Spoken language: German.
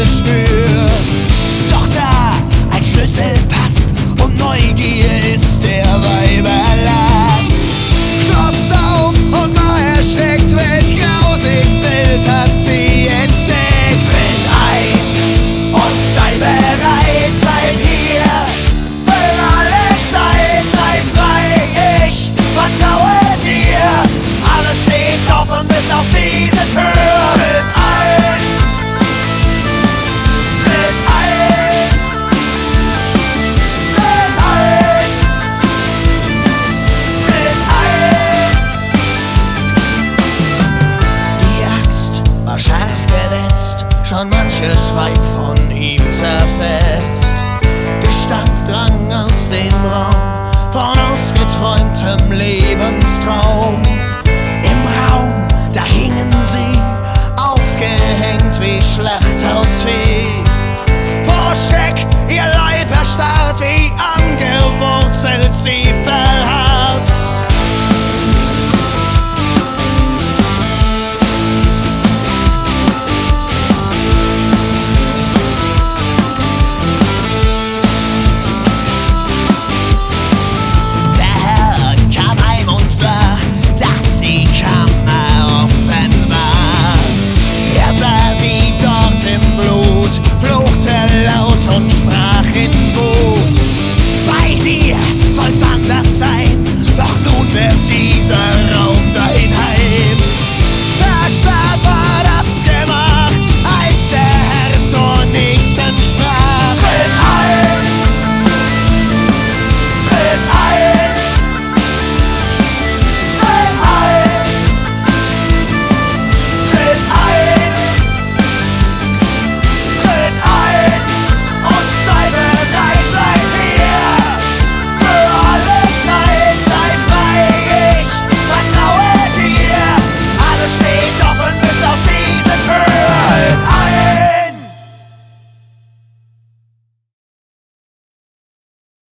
Gespür. Doch da ein Schlüssel passt und Neugier ist der Weiberlast. Schloss auf und war erschreckt, welch grausig Bild hat sie entdeckt. Tritt ein und sei bereit, bleib hier für alle Zeit, sei frei, ich vertraue dir. Alles steht offen bis auf diese Tür. Tritt ein, tritt ein, tritt ein, tritt ein. Die Axt war scharf gewetzt, schon manches Weib von ihm zerfetzt. Gestank drang aus dem Raum von ausgeträumtem Lebenstraum. Im Raum, da hingen sie, aufgehängt wie Schlachthaus